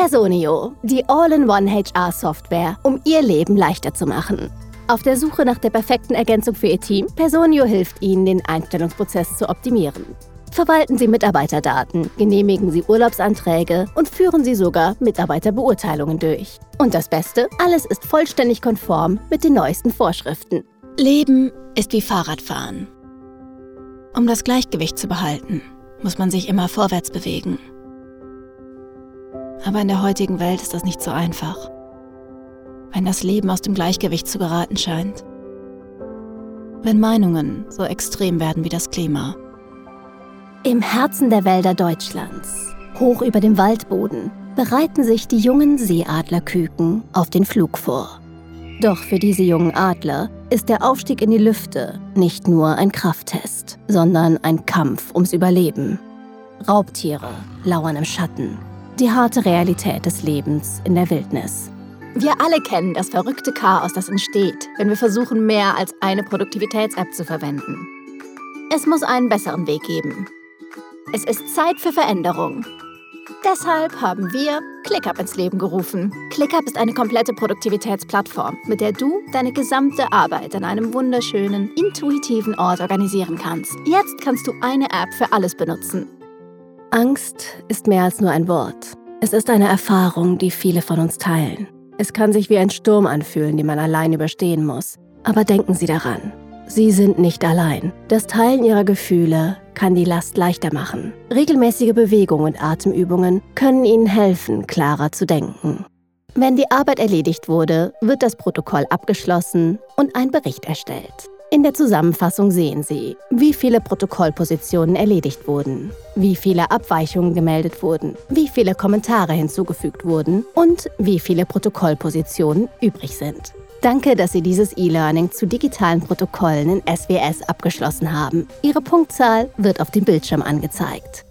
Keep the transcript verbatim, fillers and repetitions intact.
Personio, die All-in-One-H R-Software, um Ihr Leben leichter zu machen. Auf der Suche nach der perfekten Ergänzung für Ihr Team, Personio hilft Ihnen, den Einstellungsprozess zu optimieren. Verwalten Sie Mitarbeiterdaten, genehmigen Sie Urlaubsanträge und führen Sie sogar Mitarbeiterbeurteilungen durch. Und das Beste, alles ist vollständig konform mit den neuesten Vorschriften. Leben ist wie Fahrradfahren. Um das Gleichgewicht zu behalten, muss man sich immer vorwärts bewegen. Aber in der heutigen Welt ist das nicht so einfach, wenn das Leben aus dem Gleichgewicht zu geraten scheint. Wenn Meinungen so extrem werden wie das Klima. Im Herzen der Wälder Deutschlands, hoch über dem Waldboden, bereiten sich die jungen Seeadlerküken auf den Flug vor. Doch für diese jungen Adler ist der Aufstieg in die Lüfte nicht nur ein Krafttest, sondern ein Kampf ums Überleben. Raubtiere lauern im Schatten. Die harte Realität des Lebens in der Wildnis. Wir alle kennen das verrückte Chaos, das entsteht, wenn wir versuchen, mehr als eine Produktivitäts-App zu verwenden. Es muss einen besseren Weg geben. Es ist Zeit für Veränderung. Deshalb haben wir ClickUp ins Leben gerufen. ClickUp ist eine komplette Produktivitätsplattform, mit der du deine gesamte Arbeit an einem wunderschönen, intuitiven Ort organisieren kannst. Jetzt kannst du eine App für alles benutzen. Angst ist mehr als nur ein Wort. Es ist eine Erfahrung, die viele von uns teilen. Es kann sich wie ein Sturm anfühlen, den man allein überstehen muss. Aber denken Sie daran, Sie sind nicht allein. Das Teilen Ihrer Gefühle kann die Last leichter machen. Regelmäßige Bewegung und Atemübungen können Ihnen helfen, klarer zu denken. Wenn die Arbeit erledigt wurde, wird das Protokoll abgeschlossen und ein Bericht erstellt. In der Zusammenfassung sehen Sie, wie viele Protokollpositionen erledigt wurden, wie viele Abweichungen gemeldet wurden, wie viele Kommentare hinzugefügt wurden und wie viele Protokollpositionen übrig sind. Danke, dass Sie dieses E-Learning zu digitalen Protokollen in S W S abgeschlossen haben. Ihre Punktzahl wird auf dem Bildschirm angezeigt.